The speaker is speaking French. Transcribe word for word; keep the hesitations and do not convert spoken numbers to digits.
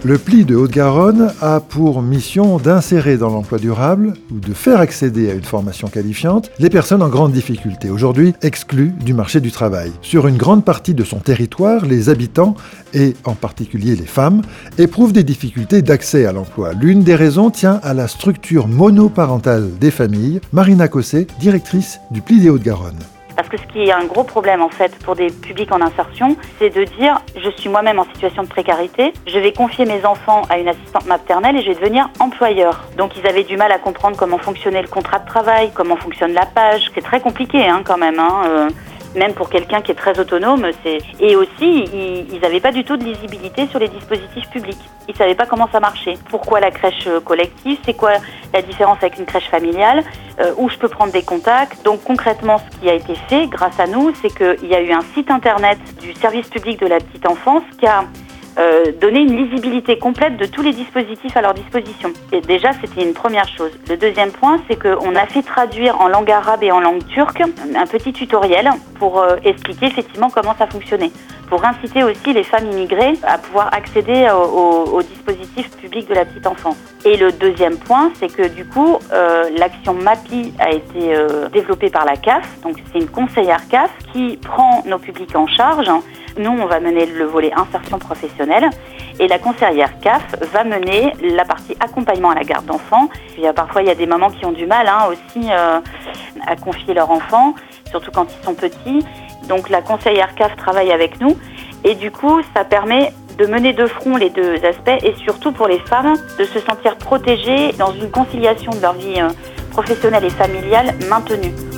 Le Pli de Haute-Garonne a pour mission d'insérer dans l'emploi durable ou de faire accéder à une formation qualifiante les personnes en grande difficulté, aujourd'hui exclues du marché du travail. Sur une grande partie de son territoire, les habitants, et en particulier les femmes, éprouvent des difficultés d'accès à l'emploi. L'une des raisons tient à la structure monoparentale des familles. Marina Cossé, directrice du Pli des Haute-Garonne. Parce que ce qui est un gros problème en fait pour des publics en insertion, c'est de dire je suis moi-même en situation de précarité, je vais confier mes enfants à une assistante maternelle et je vais devenir employeur. Donc ils avaient du mal à comprendre comment fonctionnait le contrat de travail, comment fonctionne la page. C'est très compliqué hein, quand même. Hein, euh... Même pour quelqu'un qui est très autonome, c'est... Et aussi, ils n'avaient pas du tout de lisibilité sur les dispositifs publics. Ils ne savaient pas comment ça marchait. Pourquoi la crèche collective? C'est quoi la différence avec une crèche familiale? euh, Où je peux prendre des contacts? Donc concrètement, ce qui a été fait grâce à nous, c'est qu'il y a eu un site internet du service public de la petite enfance qui a Euh, donner une lisibilité complète de tous les dispositifs à leur disposition. Et déjà, c'était une première chose. Le deuxième point, c'est qu'on a fait traduire en langue arabe et en langue turque un petit tutoriel pour euh, expliquer effectivement comment ça fonctionnait, pour inciter aussi les femmes immigrées à pouvoir accéder au, au, au dispositif public de la petite enfance. Et le deuxième point, c'est que du coup, euh, l'action MAPI a été euh, développée par la C A F, donc c'est une conseillère C A F qui prend nos publics en charge. Nous, on va mener le volet insertion professionnelle et la conseillère C A F va mener la partie accompagnement à la garde d'enfants. Puis, parfois, il y a des mamans qui ont du mal hein, aussi euh, à confier leurs enfants, surtout quand ils sont petits. Donc, la conseillère C A F travaille avec nous et du coup, ça permet de mener de front les deux aspects et surtout pour les femmes de se sentir protégées dans une conciliation de leur vie euh, professionnelle et familiale maintenue.